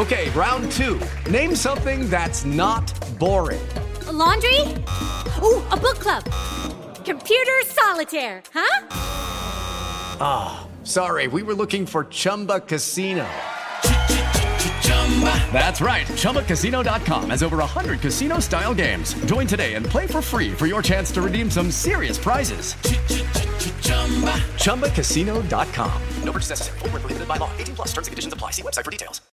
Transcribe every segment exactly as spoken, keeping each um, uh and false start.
Okay, round two. Name something that's not boring. A laundry? Ooh, a book club. Computer solitaire, huh? Ah, oh, sorry, we were looking for Chumba Casino. That's right, Chumba Casino dot com has over one hundred casino-style games. Join today and play for free for your chance to redeem some serious prizes. Chumba Casino dot com. No purchase necessary. Void where prohibited by law. eighteen plus terms and conditions apply. See website for details.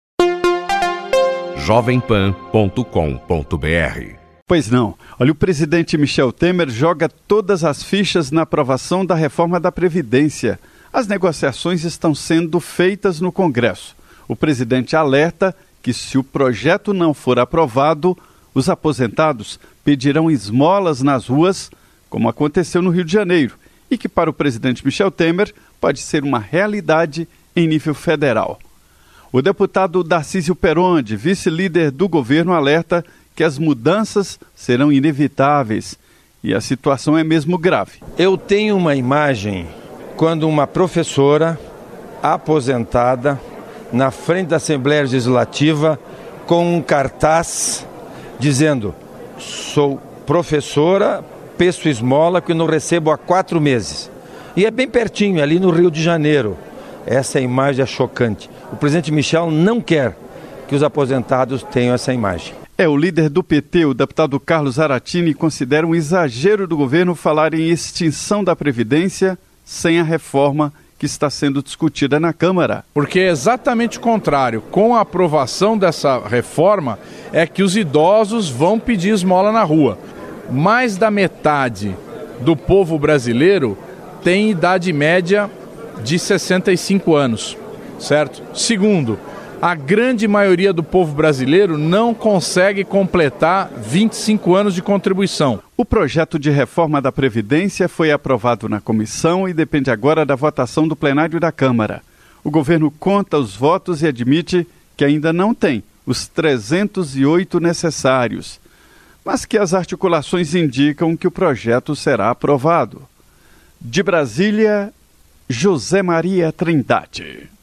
jovem pan ponto com ponto b r. Pois não. Olha, o presidente Michel Temer joga todas as fichas na aprovação da reforma da Previdência. As negociações estão sendo feitas no Congresso. O presidente alerta que, se o projeto não for aprovado, os aposentados pedirão esmolas nas ruas, como aconteceu no Rio de Janeiro, e que, para o presidente Michel Temer, pode ser uma realidade em nível federal. O deputado Darcísio Peronde, vice-líder do governo, alerta que as mudanças serão inevitáveis e a situação é mesmo grave. Eu tenho uma imagem quando uma professora aposentada na frente da Assembleia Legislativa com um cartaz dizendo: sou professora, peço esmola que não recebo há quatro meses. E é bem pertinho, ali no Rio de Janeiro. Essa imagem é chocante. O presidente Michel não quer que os aposentados tenham essa imagem. É, o líder do P T, o deputado Carlos Aratini, considera um exagero do governo falar em extinção da Previdência sem a reforma que está sendo discutida na Câmara. Porque é exatamente o contrário. Com a aprovação dessa reforma é que os idosos vão pedir esmola na rua. Mais da metade do povo brasileiro tem idade média de sessenta e cinco anos, certo? Segundo, a grande maioria do povo brasileiro não consegue completar vinte e cinco anos de contribuição. O projeto de reforma da Previdência foi aprovado na comissão e depende agora da votação do plenário da Câmara. O governo conta os votos e admite que ainda não tem os trezentos e oito necessários, mas que as articulações indicam que o projeto será aprovado. De Brasília, José Maria Trindade.